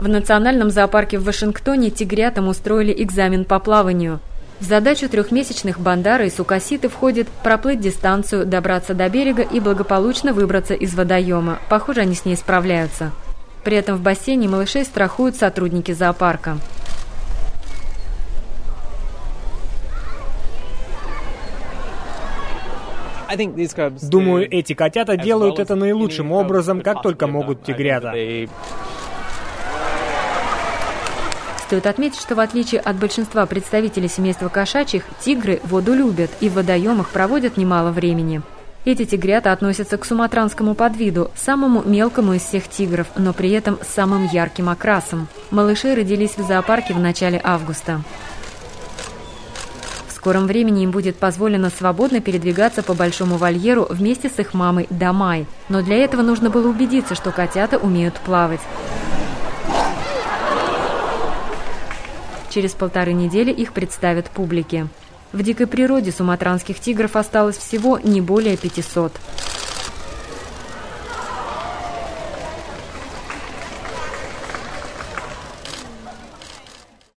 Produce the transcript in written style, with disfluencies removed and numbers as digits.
В национальном зоопарке в Вашингтоне тигрятам устроили экзамен по плаванию. В задачу трехмесячных Бандары и Сукаситы входит проплыть дистанцию, добраться до берега и благополучно выбраться из водоема. Похоже, они с ней справляются. При этом в бассейне малышей страхуют сотрудники зоопарка. Думаю, эти котята делают это наилучшим образом, как только могут тигрята. Стоит отметить, что в отличие от большинства представителей семейства кошачьих, тигры воду любят и в водоемах проводят немало времени. Эти тигрята относятся к суматранскому подвиду, самому мелкому из всех тигров, но при этом с самым ярким окрасом. Малыши родились в зоопарке в начале августа. В скором времени им будет позволено свободно передвигаться по большому вольеру вместе с их мамой Дамай. Но для этого нужно было убедиться, что котята умеют плавать. Через 1,5 недели их представят публике. В дикой природе суматранских тигров осталось всего не более 500.